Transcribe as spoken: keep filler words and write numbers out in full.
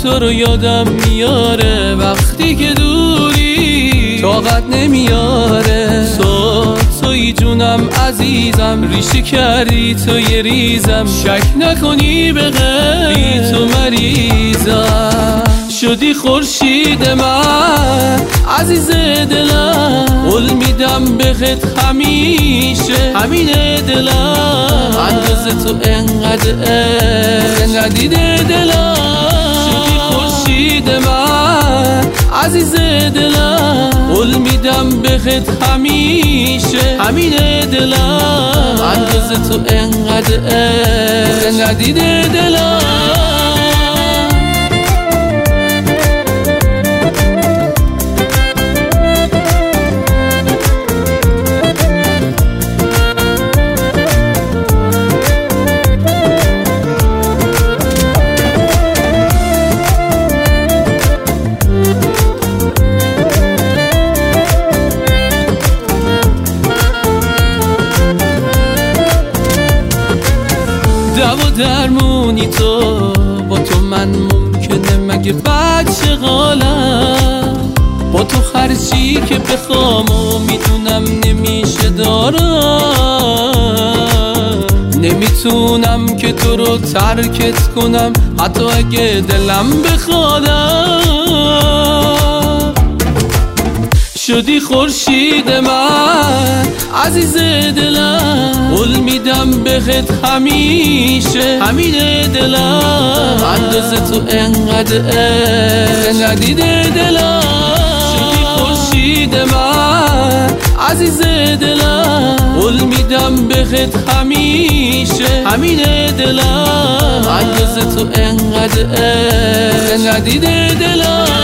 تو رو یادم میاره، وقتی که دوری طاقت نمیاره. تو توی جونم عزیزم، ریشه کردی تو یه ریزم، شک نکنی به غیر تو مریضم. شدی خورشید من عزیز دلم، قول میدم بهت همیشه همین دلم. اندازه تو انقدر عشق ندیده دلم. شدی خورشید من عزیز دلم، قول میدم بهت همیشه همین دلم. اندازه تو انقدر عشق ندیده دلم. دوا درمونی تو، با تو من ممکنه مگه بچه غالم. با تو خرچی که بخوام و میدونم نمیشه دارم. نمیتونم که تو رو ترکت کنم حتی اگه دلم بخوادم. شدی خورشید من عزیز دلم، قول میدم بهت همیشه همین دلم. اندازه تو انقدر عشق ندیده دلم. شدی خورشید من عزیز دلم، قول میدم بهت همیشه همین دلم. اندازه تو انقدر عشق ندیده دلم.